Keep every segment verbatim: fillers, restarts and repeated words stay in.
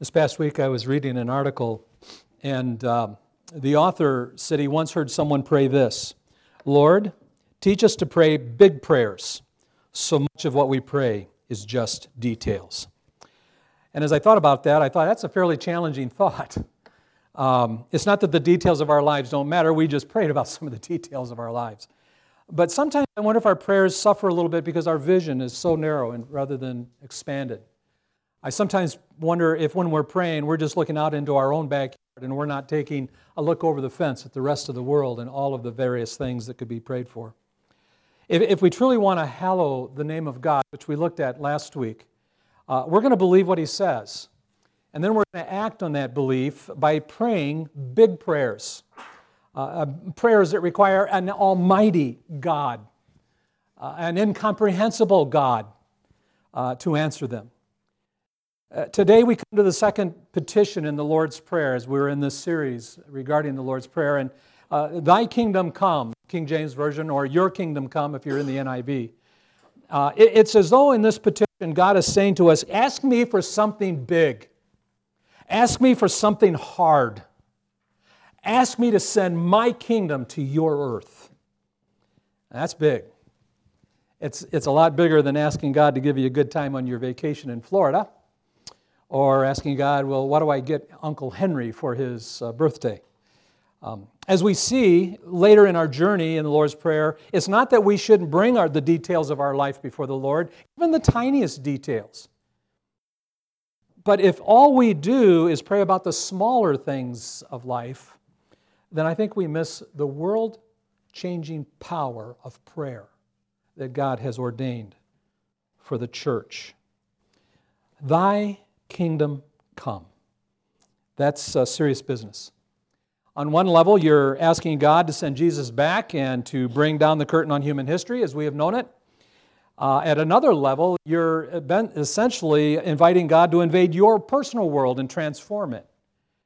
This past week I was reading an article, and um, the author said he once heard someone pray this: Lord, teach us to pray big prayers. So much of what we pray is just details. And as I thought about that, I thought that's a fairly challenging thought. Um, it's not that the details of our lives don't matter. We just prayed about some of the details of our lives. But sometimes I wonder if our prayers suffer a little bit because our vision is so narrow and rather than expanded. I sometimes wonder if when we're praying, we're just looking out into our own backyard and we're not taking a look over the fence at the rest of the world and all of the various things that could be prayed for. If, if we truly want to hallow the name of God, which we looked at last week, uh, we're going to believe what He says. And then we're going to act on that belief by praying big prayers. Uh, prayers that require an almighty God, uh, an incomprehensible God uh, to answer them. Uh, today we come to the second petition in the Lord's Prayer as we're in this series regarding the Lord's Prayer. And uh, Thy kingdom come, King James Version, or Your kingdom come if you're in the N I V. Uh, it, it's as though in this petition God is saying to us, ask me for something big. Ask me for something hard. Ask me to send my kingdom to your earth. That's big. It's, it's a lot bigger than asking God to give you a good time on your vacation in Florida, or asking God, well, what do I get Uncle Henry for his uh, birthday? Um, as we see later in our journey in the Lord's Prayer, it's not that we shouldn't bring our, the details of our life before the Lord, even the tiniest details. But if all we do is pray about the smaller things of life, then I think we miss the world-changing power of prayer that God has ordained for the church. Thy kingdom come. That's uh, serious business. On one level, you're asking God to send Jesus back and to bring down the curtain on human history as we have known it. Uh, at another level, you're essentially inviting God to invade your personal world and transform it.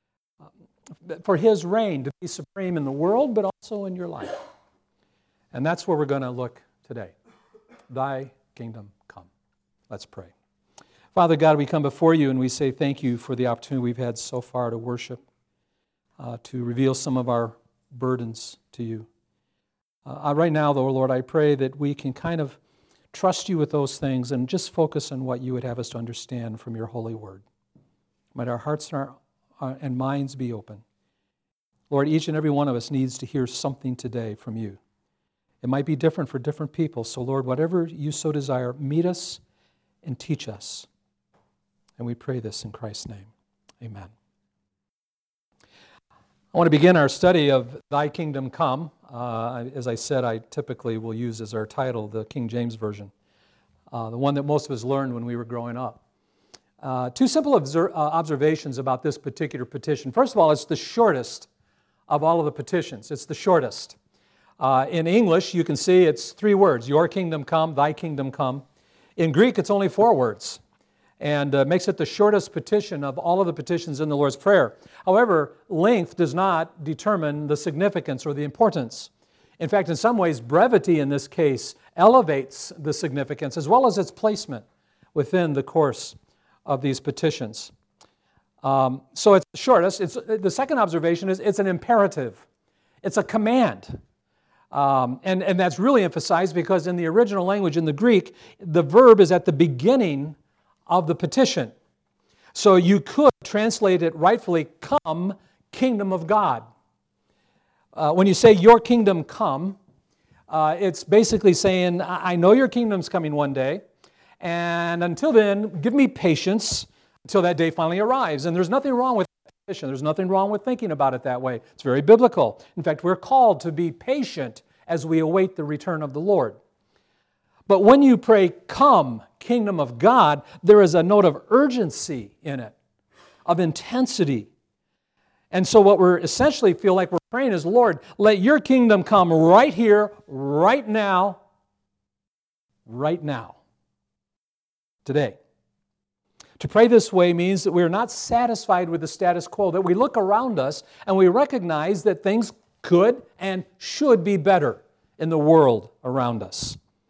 For His reign to be supreme in the world, but also in your life. And that's where we're going to look today. Thy kingdom come. Let's pray. Father God, we come before You and we say thank You for the opportunity we've had so far to worship, uh, to reveal some of our burdens to You. Uh, right now, though, Lord, I pray that we can kind of trust You with those things and just focus on what You would have us to understand from Your holy word. Might our hearts and, our, and minds be open. Lord, each and every one of us needs to hear something today from You. It might be different for different people, so Lord, whatever You so desire, meet us and teach us. And we pray this in Christ's name. Amen. I want to begin our study of Thy Kingdom Come. Uh, as I said, I typically will use as our title the King James Version, uh, the one that most of us learned when we were growing up. Uh, two simple obser- uh, observations about this particular petition. First of all, it's the shortest of all of the petitions. It's the shortest. Uh, in English, you can see it's three words: Your kingdom come, Thy kingdom come. In Greek, it's only four words, and uh, makes it the shortest petition of all of the petitions in the Lord's Prayer. However, length does not determine the significance or the importance. In fact, in some ways, brevity in this case elevates the significance as well as its placement within the course of these petitions. Um, so it's the shortest. It's, the second observation is it's an imperative. It's a command. Um, and, and that's really emphasized because in the original language, in the Greek, the verb is at the beginning of the petition. So you could translate it rightfully, come, kingdom of God. Uh, when you say your kingdom come, uh, it's basically saying, I know your kingdom's coming one day, and until then, give me patience until that day finally arrives. And there's nothing wrong with that petition. There's nothing wrong with thinking about it that way. It's very biblical. In fact, we're called to be patient as we await the return of the Lord. But when you pray, come, kingdom of God, there is a note of urgency in it, of intensity. And so what we're essentially feel like we're praying is, Lord, let Your kingdom come right here, right now, right now, today. To pray this way means that we're not satisfied with the status quo, that we look around us and we recognize that things could and should be better in the world around us.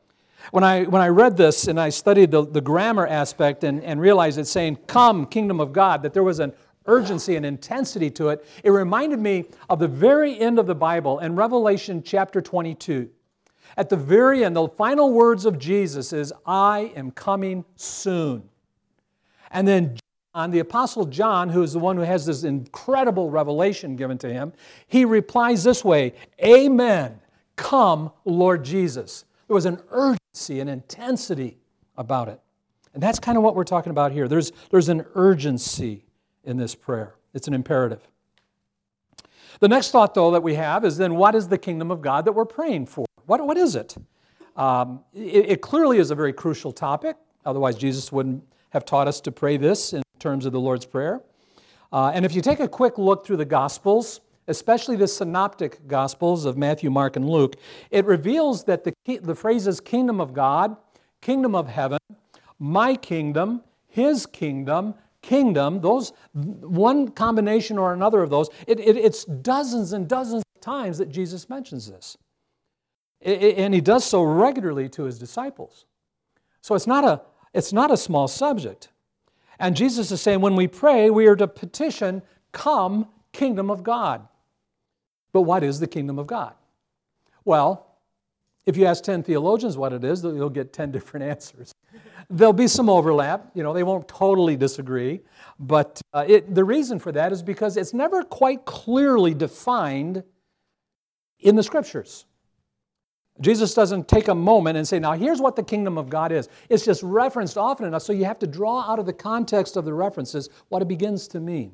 When I, when I read this and I studied the, the grammar aspect and, and realized it's saying, come, kingdom of God, that there was an urgency and intensity to it, it reminded me of the very end of the Bible in Revelation chapter twenty-two. At the very end, the final words of Jesus is, I am coming soon. And then John, the Apostle John, who is the one who has this incredible revelation given to him, he replies this way, Amen, come, Lord Jesus. There was an urgency and intensity about it. And that's kind of what we're talking about here. There's, there's an urgency in this prayer. It's an imperative. The next thought, though, that we have is then what is the kingdom of God that we're praying for? What, what is it? Um, it? It clearly is a very crucial topic. Otherwise, Jesus wouldn't have taught us to pray this in terms of the Lord's Prayer. Uh, and if you take a quick look through the Gospels, especially the synoptic Gospels of Matthew, Mark, and Luke, it reveals that the, the phrases kingdom of God, kingdom of heaven, my kingdom, his kingdom, kingdom, those, one combination or another of those, it, it, it's dozens and dozens of times that Jesus mentions this. It, it, and he does so regularly to his disciples. So it's not a, it's not a small subject. And Jesus is saying when we pray, we are to petition, come, kingdom of God. But what is the kingdom of God? Well, if you ask ten theologians what it is, you'll get ten different answers. There'll be some overlap. You know, they won't totally disagree. But uh, it, the reason for that is because it's never quite clearly defined in the Scriptures. Jesus doesn't take a moment and say, now here's what the kingdom of God is. It's just referenced often enough, so you have to draw out of the context of the references what it begins to mean.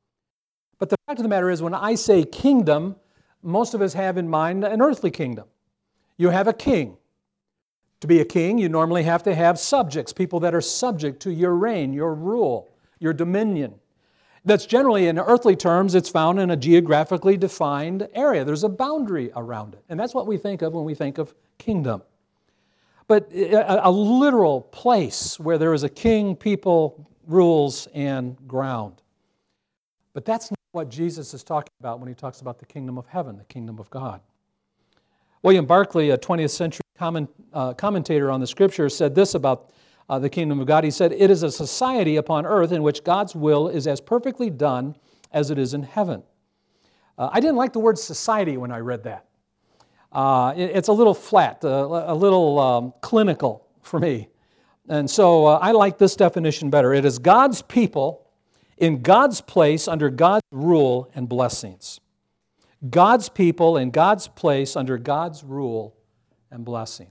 But the fact of the matter is, when I say kingdom, most of us have in mind an earthly kingdom. You have a king. To be a king, you normally have to have subjects, people that are subject to your reign, your rule, your dominion. That's generally, in earthly terms, it's found in a geographically defined area. There's a boundary around it. And that's what we think of when we think of kingdom. But a, a literal place where there is a king, people, rules, and ground. But that's not what Jesus is talking about when he talks about the kingdom of heaven, the kingdom of God. William Barclay, a twentieth century comment, uh, commentator on the Scripture, said this about uh, the kingdom of God. He said, it is a society upon earth in which God's will is as perfectly done as it is in heaven. Uh, I didn't like the word society when I read that. Uh, it, it's a little flat, uh, a little um, clinical for me. And so uh, I like this definition better. It is God's people in God's place under God's rule and blessings. God's people in God's place under God's rule and blessing.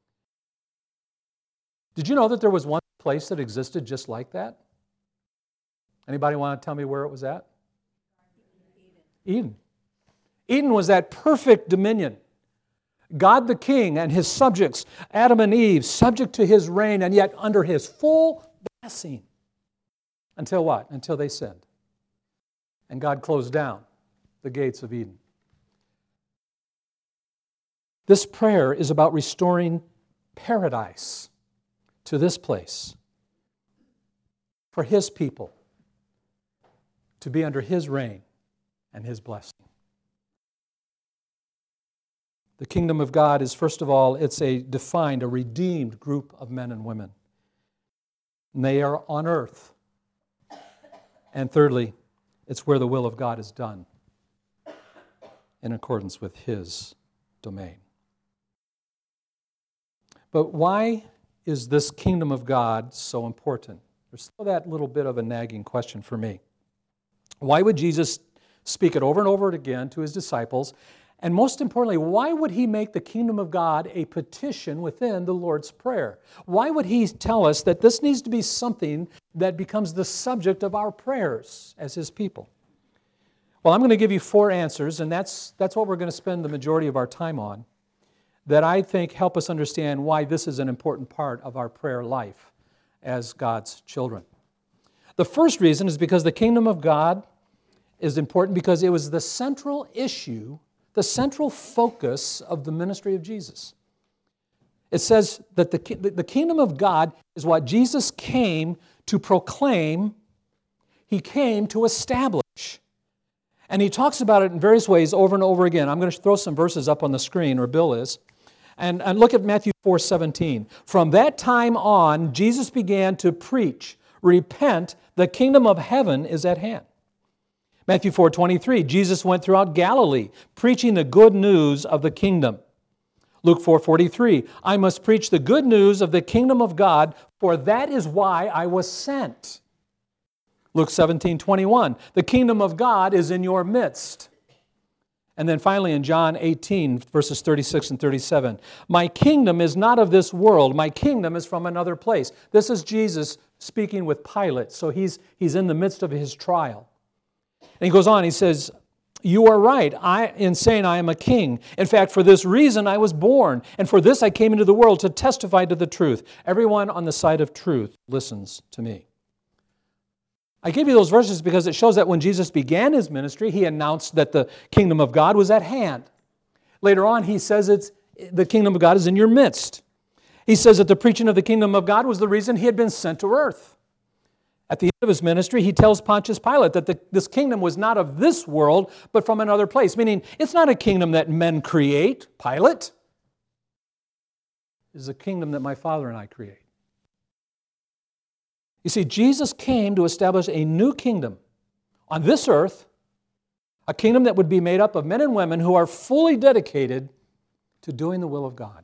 Did you know that there was one place that existed just like that? Anybody want to tell me where it was at? Eden. Eden. Eden was that perfect dominion. God the King and His subjects, Adam and Eve, subject to His reign and yet under His full blessing. Until what? Until they sinned. And God closed down the gates of Eden. This prayer is about restoring paradise to this place for His people to be under His reign and His blessing. The kingdom of God is, first of all, it's a defined, a redeemed group of men and women. And they are on earth. And thirdly, it's where the will of God is done in accordance with His domain. But why is this kingdom of God so important? There's still that little bit of a nagging question for me. Why would Jesus speak it over and over again to His disciples? And most importantly, why would He make the kingdom of God a petition within the Lord's Prayer? Why would He tell us that this needs to be something that becomes the subject of our prayers as His people? Well, I'm going to give you four answers, and that's, that's what we're going to spend the majority of our time on, that I think help us understand why this is an important part of our prayer life as God's children. The first reason is because the kingdom of God is important because it was the central issue, the central focus of the ministry of Jesus. It says that the, the kingdom of God is what Jesus came to proclaim, He came to establish. And He talks about it in various ways over and over again. I'm going to throw some verses up on the screen, or Bill is. And, and look at Matthew four seventeen. From that time on, Jesus began to preach, repent, the kingdom of heaven is at hand. Matthew four twenty-three, Jesus went throughout Galilee, preaching the good news of the kingdom. Luke four forty-three, I must preach the good news of the kingdom of God, for that is why I was sent. Luke seventeen twenty-one, the kingdom of God is in your midst. And then finally in John eighteen, verses thirty-six and thirty-seven, my kingdom is not of this world, my kingdom is from another place. This is Jesus speaking with Pilate, so he's, he's in the midst of his trial. And he goes on, he says, you are right I, in saying I am a king. In fact, for this reason I was born, and for this I came into the world to testify to the truth. Everyone on the side of truth listens to me. I gave you those verses because it shows that when Jesus began his ministry, he announced that the kingdom of God was at hand. Later on, he says it's the kingdom of God is in your midst. He says that the preaching of the kingdom of God was the reason he had been sent to earth. At the end of his ministry, he tells Pontius Pilate that the, this kingdom was not of this world, but from another place, meaning it's not a kingdom that men create, Pilate. It is a kingdom that my Father and I create. You see, Jesus came to establish a new kingdom on this earth, a kingdom that would be made up of men and women who are fully dedicated to doing the will of God.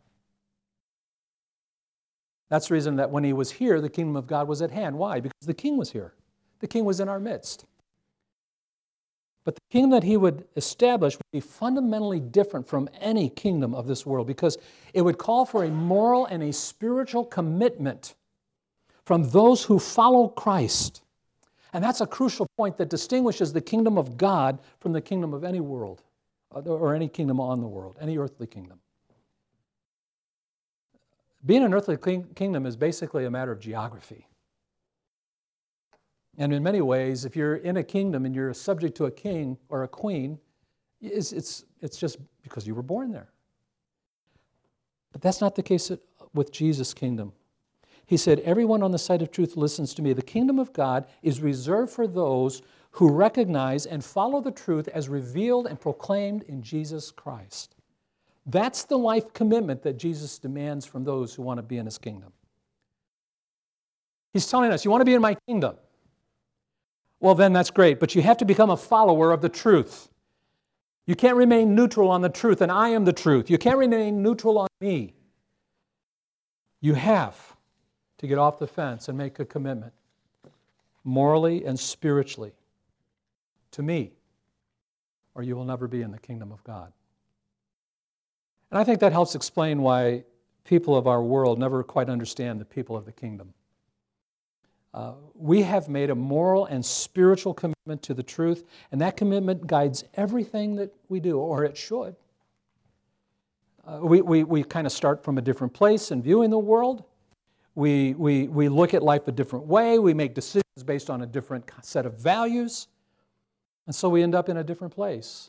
That's the reason that when he was here, the kingdom of God was at hand. Why? Because the king was here. The king was in our midst. But the kingdom that he would establish would be fundamentally different from any kingdom of this world because it would call for a moral and a spiritual commitment from those who follow Christ. And that's a crucial point that distinguishes the kingdom of God from the kingdom of any world or any kingdom on the world, any earthly kingdom. Being an earthly kingdom is basically a matter of geography. And in many ways, if you're in a kingdom and you're subject to a king or a queen, it's, it's, it's just because you were born there. But that's not the case with Jesus' kingdom. He said, everyone on the side of truth listens to me. The kingdom of God is reserved for those who recognize and follow the truth as revealed and proclaimed in Jesus Christ. That's the life commitment that Jesus demands from those who want to be in his kingdom. He's telling us, you want to be in my kingdom? Well, then that's great, but you have to become a follower of the truth. You can't remain neutral on the truth, and I am the truth. You can't remain neutral on me. You have to get off the fence and make a commitment, morally and spiritually, to me, or you will never be in the kingdom of God. And I think that helps explain why people of our world never quite understand the people of the kingdom. Uh, we have made a moral and spiritual commitment to the truth, and that commitment guides everything that we do, or it should. Uh, we we, we kind of start from a different place in viewing the world. We, we, we look at life a different way. We make decisions based on a different set of values. And so we end up in a different place.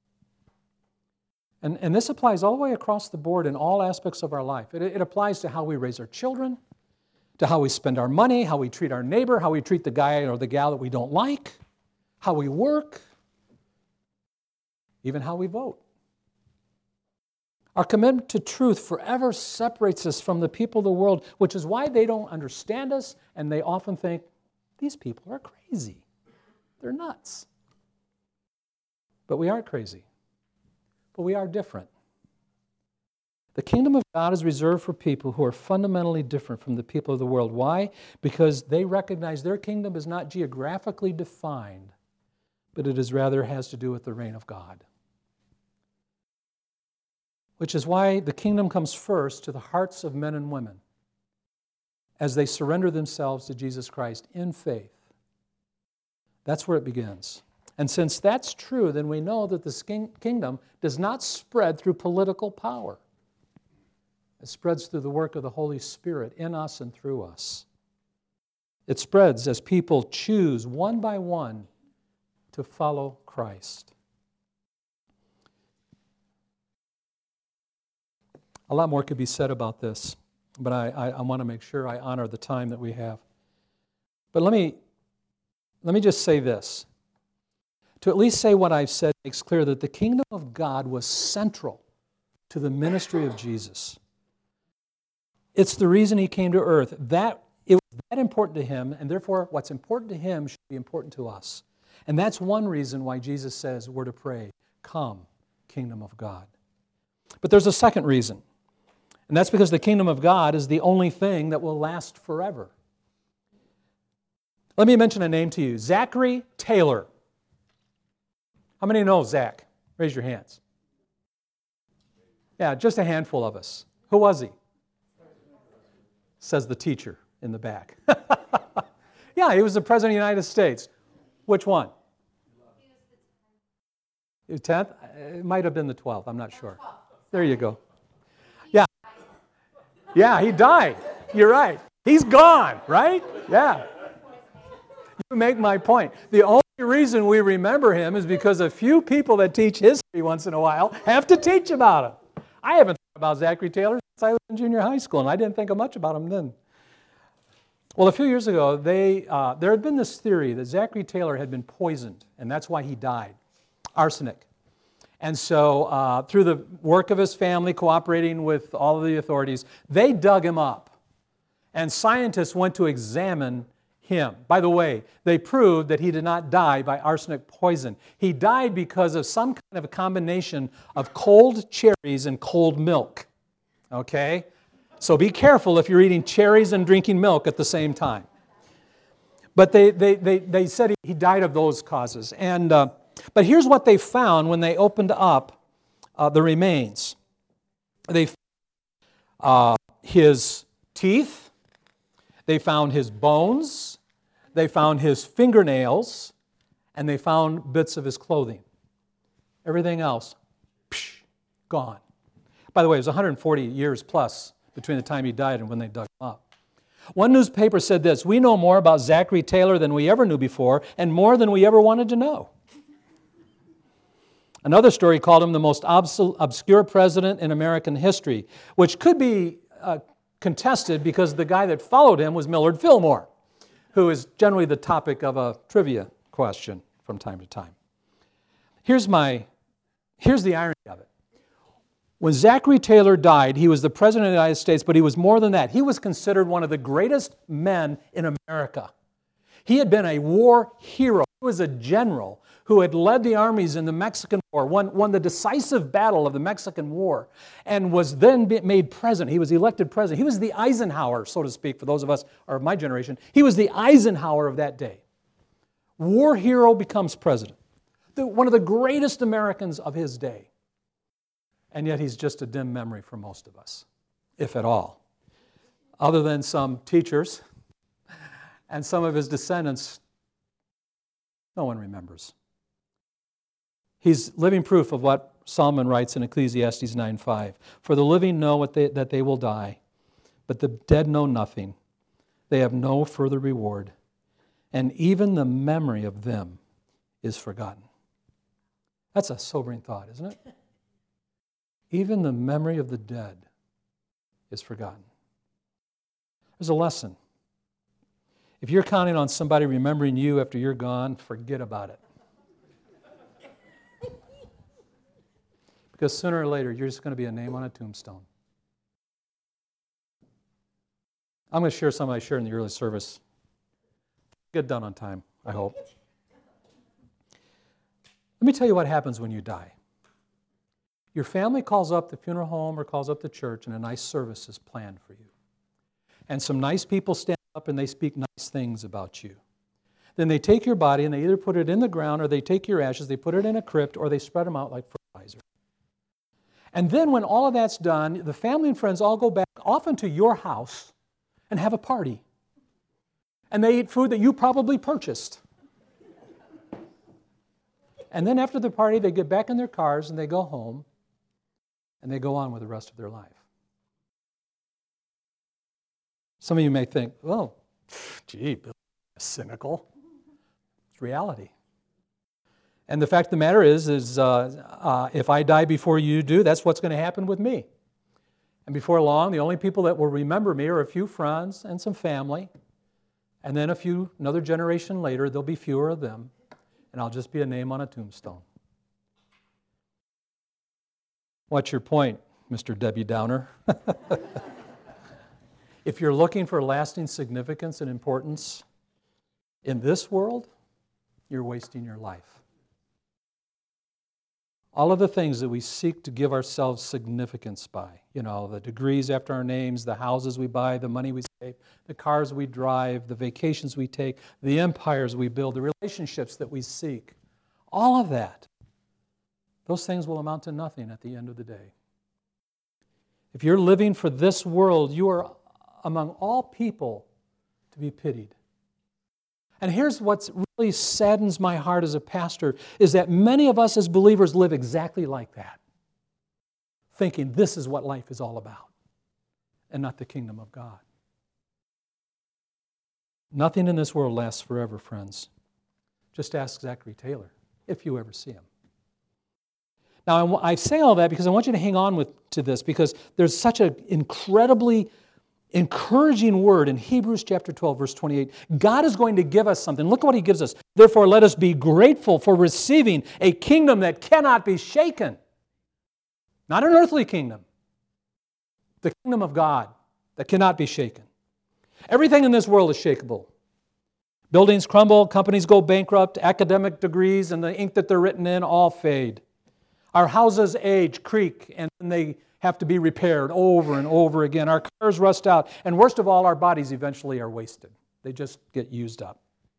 And, and this applies all the way across the board in all aspects of our life. It, it applies to how we raise our children, to how we spend our money, how we treat our neighbor, how we treat the guy or the gal that we don't like, how we work, even how we vote. Our commitment to truth forever separates us from the people of the world, which is why they don't understand us, and they often think, these people are crazy. They're nuts. But we aren't crazy. But we are different. The kingdom of God is reserved for people who are fundamentally different from the people of the world. Why? Because they recognize their kingdom is not geographically defined, but it is rather has to do with the reign of God. Which is why the kingdom comes first to the hearts of men and women as they surrender themselves to Jesus Christ in faith. That's where it begins. And since that's true, then we know that this kingdom does not spread through political power. It spreads through the work of the Holy Spirit in us and through us. It spreads as people choose one by one to follow Christ. A lot more could be said about this, but I, I, I want to make sure I honor the time that we have. But let me, let me just say this. To at least say what I've said makes clear that the kingdom of God was central to the ministry of Jesus. It's the reason he came to earth. That it was that important to him, and therefore what's important to him should be important to us. And that's one reason why Jesus says we're to pray, "Come, kingdom of God." But there's a second reason, and that's because the kingdom of God is the only thing that will last forever. Let me mention a name to you, Zachary Taylor. How many know Zach? Raise your hands. Yeah, just a handful of us. Who was he? Says the teacher in the back. Yeah, he was the President of the United States. Which one? The tenth? It might have been the twelfth, I'm not sure. There you go. Yeah. Yeah, he died. You're right. He's gone, right? Yeah. You make my point. The only reason we remember him is because a few people that teach history once in a while have to teach about him. I haven't thought about Zachary Taylor since I was in junior high school, and I didn't think much about him then. Well, a few years ago, they, uh, there had been this theory that Zachary Taylor had been poisoned, and that's why he died. Arsenic. And so, uh, through the work of his family, cooperating with all of the authorities, they dug him up. And scientists went to examine him. By the way, they proved that he did not die by arsenic poison. He died because of some kind of a combination of cold cherries and cold milk. Okay? So be careful if you're eating cherries and drinking milk at the same time. But they, they, they, they said he died of those causes. And, uh, but here's what they found when they opened up uh, the remains. They found uh, his teeth. They found his bones, they found his fingernails, and they found bits of his clothing. Everything else, psh, gone. By the way, it was one hundred forty years plus between the time he died and when they dug him up. One newspaper said this, "We know more about Zachary Taylor than we ever knew before, and more than we ever wanted to know." Another story called him the most obs- obscure president in American history, which could be uh, contested because the guy that followed him was Millard Fillmore, who is generally the topic of a trivia question from time to time. Here's my, here's the irony of it. When Zachary Taylor died, he was the President of the United States, but he was more than that. He was considered one of the greatest men in America. He had been a war hero. He was a general who had led the armies in the Mexican War, won, won the decisive battle of the Mexican War, and was then made president. He was elected president. He was the Eisenhower, so to speak, for those of us or my generation. He was the Eisenhower of that day. War hero becomes president. The, one of the greatest Americans of his day. And yet he's just a dim memory for most of us, if at all. Other than some teachers and some of his descendants, no one remembers. He's living proof of what Solomon writes in Ecclesiastes nine five. "For the living know what they, that they will die, but the dead know nothing. They have no further reward, and even the memory of them is forgotten." That's a sobering thought, isn't it? Even the memory of the dead is forgotten. There's a lesson. If you're counting on somebody remembering you after you're gone, forget about it. Because sooner or later, you're just going to be a name on a tombstone. I'm going to share some I shared in the early service. Get done on time, I hope. Let me tell you what happens when you die. Your family calls up the funeral home or calls up the church, and a nice service is planned for you. And some nice people stand up and they speak nice things about you. Then they take your body and they either put it in the ground or they take your ashes, they put it in a crypt, or they spread them out like fertilizer. And then when all of that's done, the family and friends all go back often to your house and have a party. And they eat food that you probably purchased. And then after the party, they get back in their cars and they go home and they go on with the rest of their life. Some of you may think, well, gee, Bill, cynical. It's reality. And the fact of the matter is, is uh, uh, if I die before you do, that's what's going to happen with me. And before long, the only people that will remember me are a few friends and some family. And then a few, another generation later, there'll be fewer of them. And I'll just be a name on a tombstone. What's your point? Mister Debbie Downer. If you're looking for lasting significance and importance in this world, you're wasting your life. All of the things that we seek to give ourselves significance by, you know, the degrees after our names, the houses we buy, the money we save, the cars we drive, the vacations we take, the empires we build, the relationships that we seek, all of that, those things will amount to nothing at the end of the day. If you're living for this world, you are among all people to be pitied. And here's what really saddens my heart as a pastor, is that many of us as believers live exactly like that, thinking this is what life is all about, and not the kingdom of God. Nothing in this world lasts forever, friends. Just ask Zachary Taylor, if you ever see him. Now, I say all that because I want you to hang on with, to this, because there's such an incredibly encouraging word in Hebrews chapter twelve, verse twenty-eight. God is going to give us something. Look at what He gives us. Therefore, let us be grateful for receiving a kingdom that cannot be shaken. Not an earthly kingdom. The kingdom of God that cannot be shaken. Everything in this world is shakeable. Buildings crumble, companies go bankrupt, academic degrees and the ink that they're written in all fade. Our houses age, creak, and they have to be repaired over and over again. Our cars rust out. And worst of all, our bodies eventually are wasted. They just get used up.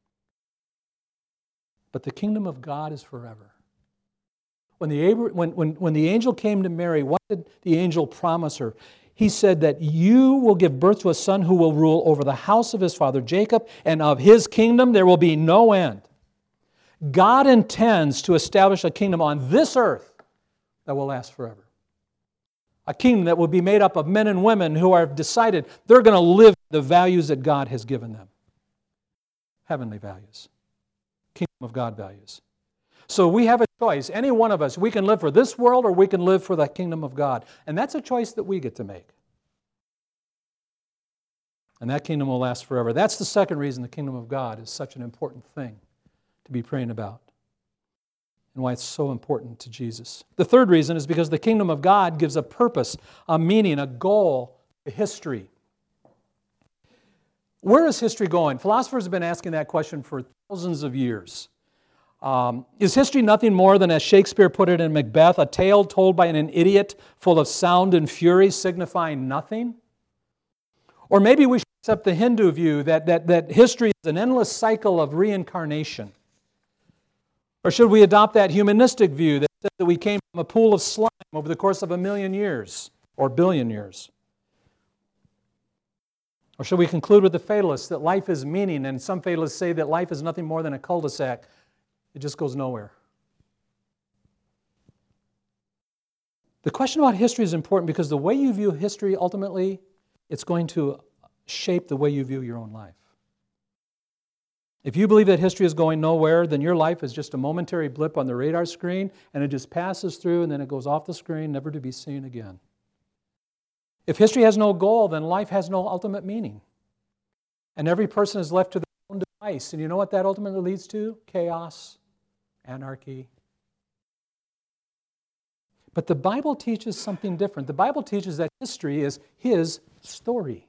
But the kingdom of God is forever. When the, when, when, when the angel came to Mary, what did the angel promise her? He said that you will give birth to a son who will rule over the house of his father Jacob, and of his kingdom there will be no end. God intends to establish a kingdom on this earth that will last forever. A kingdom that will be made up of men and women who have decided they're going to live the values that God has given them. Heavenly values. Kingdom of God values. So we have a choice. Any one of us, we can live for this world or we can live for the kingdom of God. And that's a choice that we get to make. And that kingdom will last forever. That's the second reason the kingdom of God is such an important thing to be praying about, and why it's so important to Jesus. The third reason is because the kingdom of God gives a purpose, a meaning, a goal to history. Where is history going? Philosophers have been asking that question for thousands of years. Um, is history nothing more than, as Shakespeare put it in Macbeth, a tale told by an idiot full of sound and fury, signifying nothing? Or maybe we should accept the Hindu view that, that, that history is an endless cycle of reincarnation. Or should we adopt that humanistic view that says that we came from a pool of slime over the course of a million years or billion years? Or should we conclude with the fatalists that life is meaning, and some fatalists say that life is nothing more than a cul-de-sac. It just goes nowhere. The question about history is important because the way you view history, ultimately, it's going to shape the way you view your own life. If you believe that history is going nowhere, then your life is just a momentary blip on the radar screen, and it just passes through and then it goes off the screen, never to be seen again. If history has no goal, then life has no ultimate meaning. And every person is left to their own device. And you know what that ultimately leads to? Chaos, anarchy. But the Bible teaches something different. The Bible teaches that history is His story.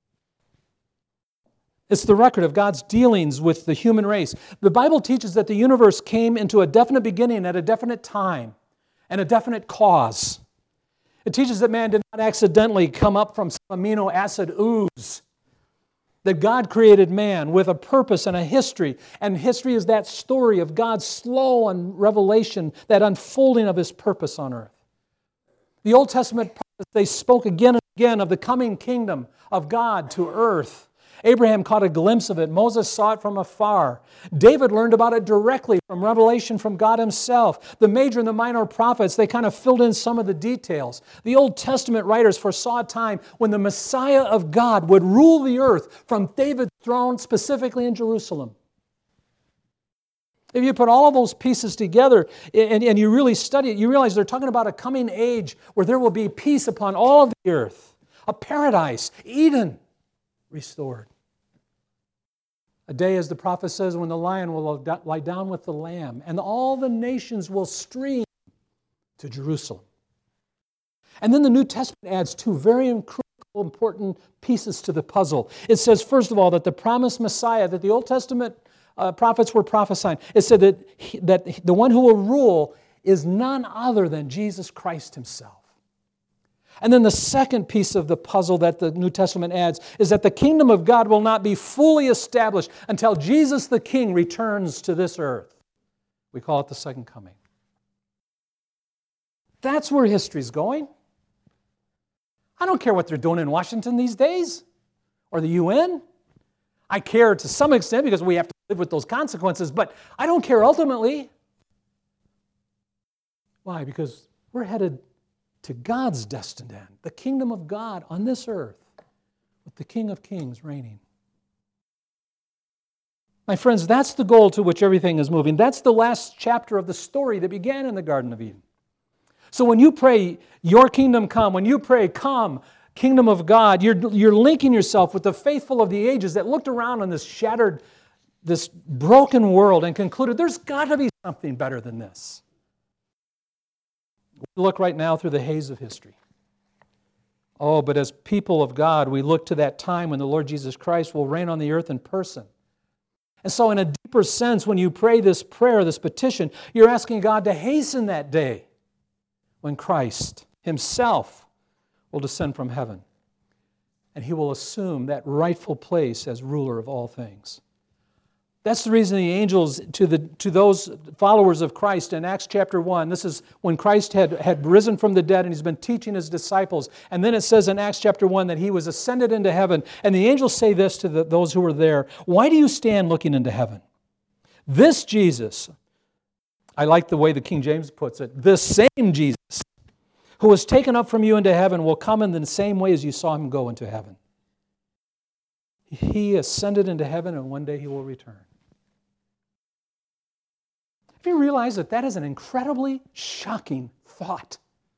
It's the record of God's dealings with the human race. The Bible teaches that the universe came into a definite beginning at a definite time and a definite cause. It teaches that man did not accidentally come up from some amino acid ooze. That God created man with a purpose and a history. And history is that story of God's slow revelation, that unfolding of His purpose on earth. The Old Testament prophets, they spoke again and again of the coming kingdom of God to earth. Abraham caught a glimpse of it. Moses saw it from afar. David learned about it directly from revelation from God Himself. The major and the minor prophets, they kind of filled in some of the details. The Old Testament writers foresaw a time when the Messiah of God would rule the earth from David's throne, specifically in Jerusalem. If you put all of those pieces together and, and you really study it, you realize they're talking about a coming age where there will be peace upon all of the earth. A paradise, Eden, restored. A day, as the prophet says, when the lion will lie down with the lamb, and all the nations will stream to Jerusalem. And then the New Testament adds two very critical, important pieces to the puzzle. It says, first of all, that the promised Messiah that the Old Testament uh, prophets were prophesying, it said that, he, that the one who will rule is none other than Jesus Christ himself. And then the second piece of the puzzle that the New Testament adds is that the kingdom of God will not be fully established until Jesus the King returns to this earth. We call it the second coming. That's where history's going. I don't care what they're doing in Washington these days or the U N. I care to some extent because we have to live with those consequences, but I don't care ultimately. Why? Because we're headed to God's destined end, the kingdom of God on this earth, with the King of Kings reigning. My friends, that's the goal to which everything is moving. That's the last chapter of the story that began in the Garden of Eden. So when you pray, your kingdom come, when you pray, come, kingdom of God, you're, you're linking yourself with the faithful of the ages that looked around on this shattered, this broken world and concluded, there's got to be something better than this. We look right now through the haze of history. Oh, but as people of God, we look to that time when the Lord Jesus Christ will reign on the earth in person. And so in a deeper sense, when you pray this prayer, this petition, you're asking God to hasten that day when Christ himself will descend from heaven and he will assume that rightful place as ruler of all things. That's the reason the angels, to the to those followers of Christ in Acts chapter one, this is when Christ had, had risen from the dead and he's been teaching his disciples. And then it says in Acts chapter one that he was ascended into heaven. And the angels say this to the, those who were there, why do you stand looking into heaven? This Jesus, I like the way the King James puts it, this same Jesus who was taken up from you into heaven will come in the same way as you saw him go into heaven. He ascended into heaven and one day he will return. Have you realized that that is an incredibly shocking thought?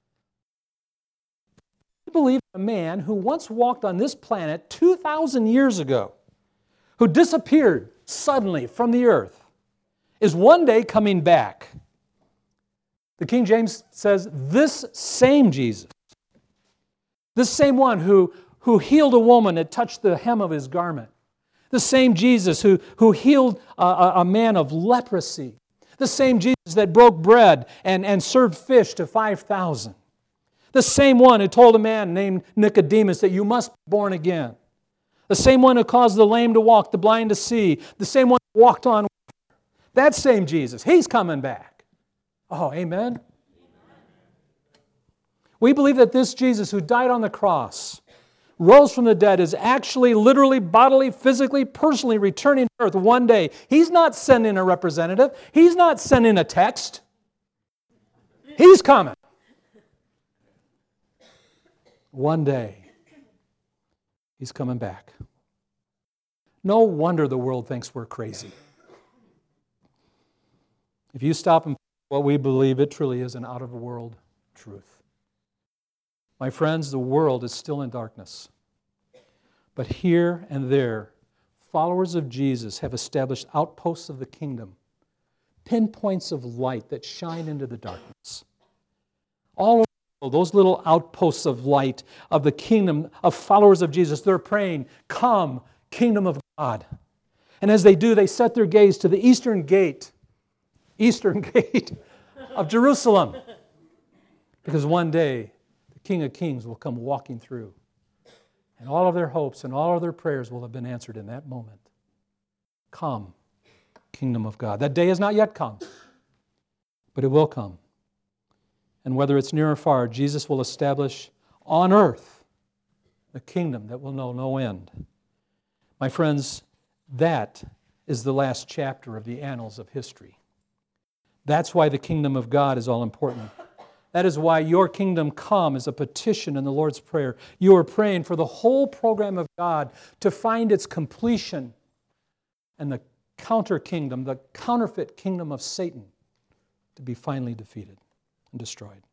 I believe a man who once walked on this planet two thousand years ago, who disappeared suddenly from the earth, is one day coming back. The King James says, this same Jesus, this same one who, who healed a woman that touched the hem of his garment, the same Jesus who, who healed a, a, a man of leprosy, the same Jesus that broke bread and, and served fish to five thousand. The same one who told a man named Nicodemus that you must be born again. The same one who caused the lame to walk, the blind to see. The same one who walked on water. That same Jesus, he's coming back. Oh, amen? We believe that this Jesus who died on the cross, rose from the dead, is actually, literally, bodily, physically, personally returning to earth one day. He's not sending a representative. He's not sending a text. He's coming. One day, he's coming back. No wonder the world thinks we're crazy. If you stop and what we believe, it truly is an out-of-the-world truth. My friends, the world is still in darkness. But here and there, followers of Jesus have established outposts of the kingdom, pinpoints of light that shine into the darkness. All over the world, those little outposts of light of the kingdom of followers of Jesus, they're praying, come, kingdom of God. And as they do, they set their gaze to the eastern gate, eastern gate of Jerusalem. Because one day, King of Kings will come walking through. And all of their hopes and all of their prayers will have been answered in that moment. Come, kingdom of God. That day has not yet come, but it will come. And whether it's near or far, Jesus will establish on earth a kingdom that will know no end. My friends, that is the last chapter of the annals of history. That's why the kingdom of God is all important. That is why your kingdom come is a petition in the Lord's Prayer. You are praying for the whole program of God to find its completion and the counter kingdom, the counterfeit kingdom of Satan, to be finally defeated and destroyed.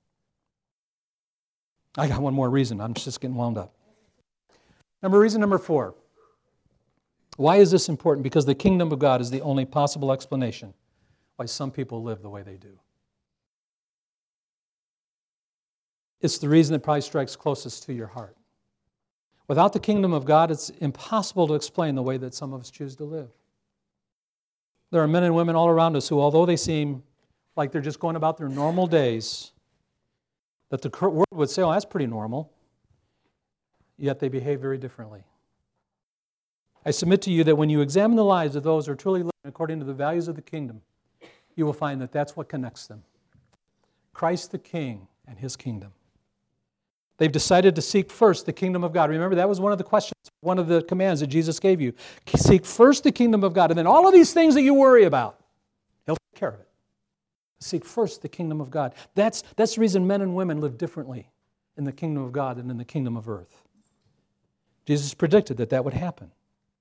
I got one more reason. I'm just getting wound up. Number reason number four. Why is this important? Because the kingdom of God is the only possible explanation why some people live the way they do. it's the reason that probably strikes closest to your heart. Without the kingdom of God, it's impossible to explain the way that some of us choose to live. There are men and women all around us who, although they seem like they're just going about their normal days, that the world would say, oh, that's pretty normal, yet they behave very differently. I submit to you that when you examine the lives of those who are truly living according to the values of the kingdom, you will find that that's what connects them. Christ the King and His kingdom. They've decided to seek first the kingdom of God. Remember, that was one of the questions, one of the commands that Jesus gave you. Seek first the kingdom of God, and then all of these things that you worry about, He'll take care of it. Seek first the kingdom of God. That's, that's the reason men and women live differently in the kingdom of God than in the kingdom of earth. Jesus predicted that that would happen.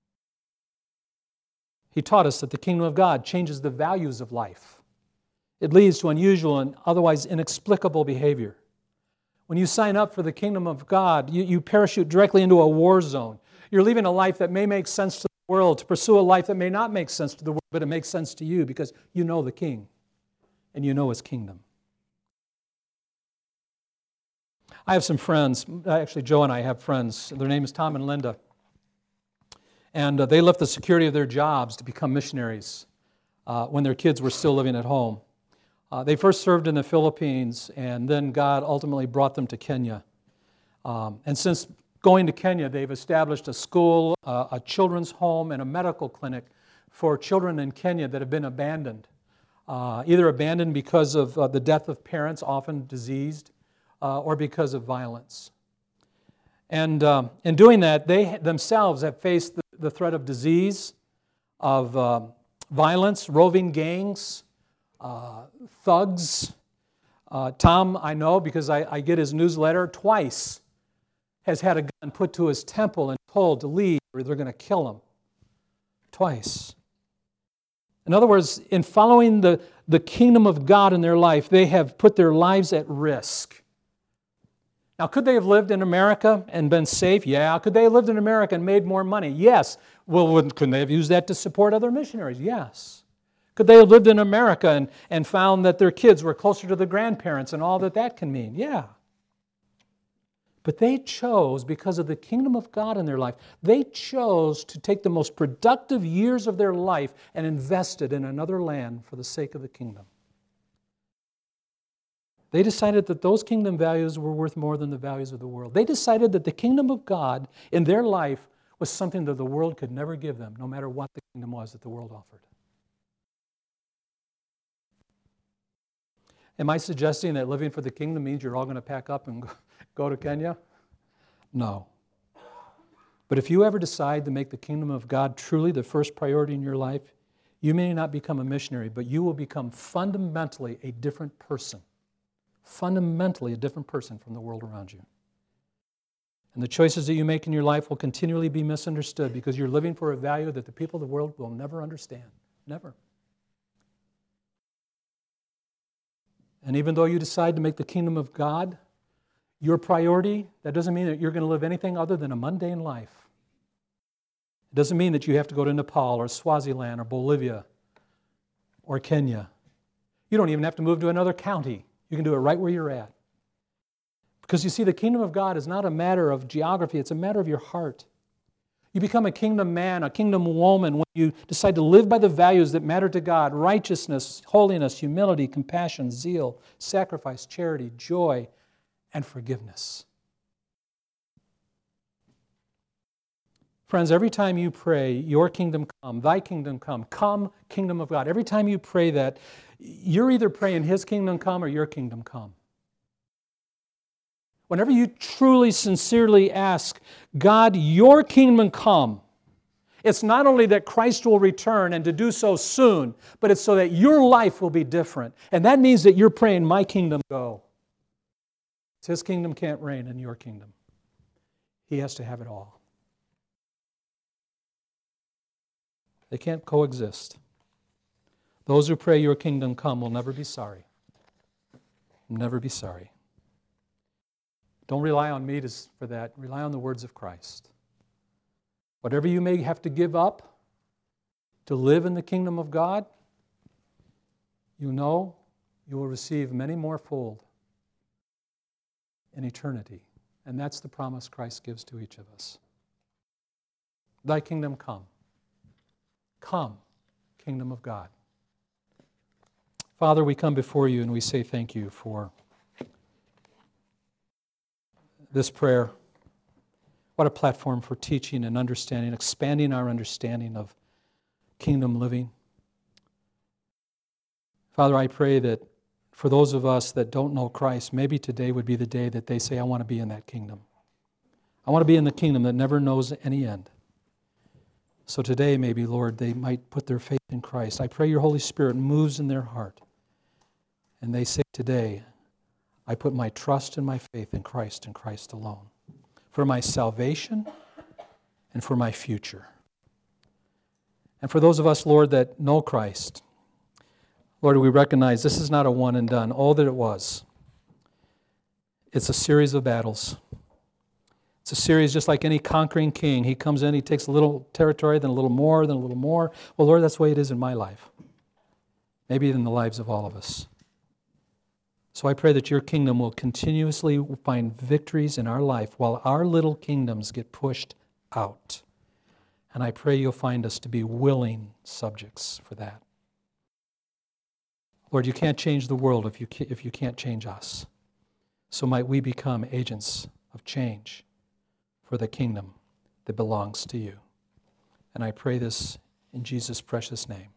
He taught us that the kingdom of God changes the values of life. It leads to unusual and otherwise inexplicable behavior. When you sign up for the kingdom of God, you, you parachute directly into a war zone. You're leaving a life that may make sense to the world to pursue a life that may not make sense to the world, but it makes sense to you because you know the King and you know His kingdom. I have some friends, actually Joe and I have friends. Their name is Tom and Linda. And uh, they left the security of their jobs to become missionaries uh, when their kids were still living at home. Uh, they first served in the Philippines, and then God ultimately brought them to Kenya. Um, and since going to Kenya, they've established a school, uh, a children's home, and a medical clinic for children in Kenya that have been abandoned. Uh, either abandoned because of uh, the death of parents, often diseased, uh, or because of violence. And um, in doing that, they themselves have faced the, the threat of disease, of uh, violence, roving gangs, uh, thugs. Uh, Tom, I know because I, I get his newsletter, twice has had a gun put to his temple and told to leave or they're going to kill him. Twice. In other words, in following the, the kingdom of God in their life, they have put their lives at risk. Now, could they have lived in America and been safe? Yeah. Could they have lived in America and made more money? Yes. Well, couldn't they have used that to support other missionaries? Yes. Could they have lived in America and, and found that their kids were closer to the grandparents and all that that can mean? Yeah. But they chose, because of the kingdom of God in their life, they chose to take the most productive years of their life and invest it in another land for the sake of the kingdom. They decided that those kingdom values were worth more than the values of the world. They decided that the kingdom of God in their life was something that the world could never give them, no matter what the kingdom was that the world offered. Am I suggesting that living for the kingdom means you're all going to pack up and go to Kenya? No. But if you ever decide to make the kingdom of God truly the first priority in your life, you may not become a missionary, but you will become fundamentally a different person. Fundamentally a different person from the world around you. And the choices that you make in your life will continually be misunderstood because you're living for a value that the people of the world will never understand. Never. And even though you decide to make the kingdom of God your priority, that doesn't mean that you're going to live anything other than a mundane life. It doesn't mean that you have to go to Nepal or Swaziland or Bolivia or Kenya. You don't even have to move to another county. You can do it right where you're at. Because you see, the kingdom of God is not a matter of geography, it's a matter of your heart. You become a kingdom man, a kingdom woman when you decide to live by the values that matter to God: righteousness, holiness, humility, compassion, zeal, sacrifice, charity, joy, and forgiveness. Friends, every time you pray, your kingdom come, thy kingdom come, come, kingdom of God, every time you pray that, you're either praying His kingdom come or your kingdom come. Whenever you truly, sincerely ask, God, your kingdom come, it's not only that Christ will return and to do so soon, but it's so that your life will be different. And that means that you're praying, my kingdom go. His kingdom can't reign in your kingdom. He has to have it all. They can't coexist. Those who pray your kingdom come will never be sorry. Never be sorry. Don't rely on me to, for that. Rely on the words of Christ. Whatever you may have to give up to live in the kingdom of God, you know you will receive many more fold in eternity. And that's the promise Christ gives to each of us. Thy kingdom come. Come, kingdom of God. Father, we come before you and we say thank you for this prayer. What a platform for teaching and understanding, expanding our understanding of kingdom living. Father, I pray that for those of us that don't know Christ, maybe today would be the day that they say, I want to be in that kingdom. I want to be in the kingdom that never knows any end. So today, maybe, Lord, they might put their faith in Christ. I pray your Holy Spirit moves in their heart. And they say today, I put my trust and my faith in Christ and Christ alone. For my salvation and for my future. And for those of us, Lord, that know Christ, Lord, we recognize this is not a one and done. All that it was. It's a series of battles. It's a series just like any conquering king. He comes in, he takes a little territory, then a little more, then a little more. Well, Lord, that's the way it is in my life. Maybe in the lives of all of us. So I pray that your kingdom will continuously find victories in our life while our little kingdoms get pushed out. And I pray you'll find us to be willing subjects for that. Lord, you can't change the world if you if you can't change us. So might we become agents of change for the kingdom that belongs to you. And I pray this in Jesus' precious name.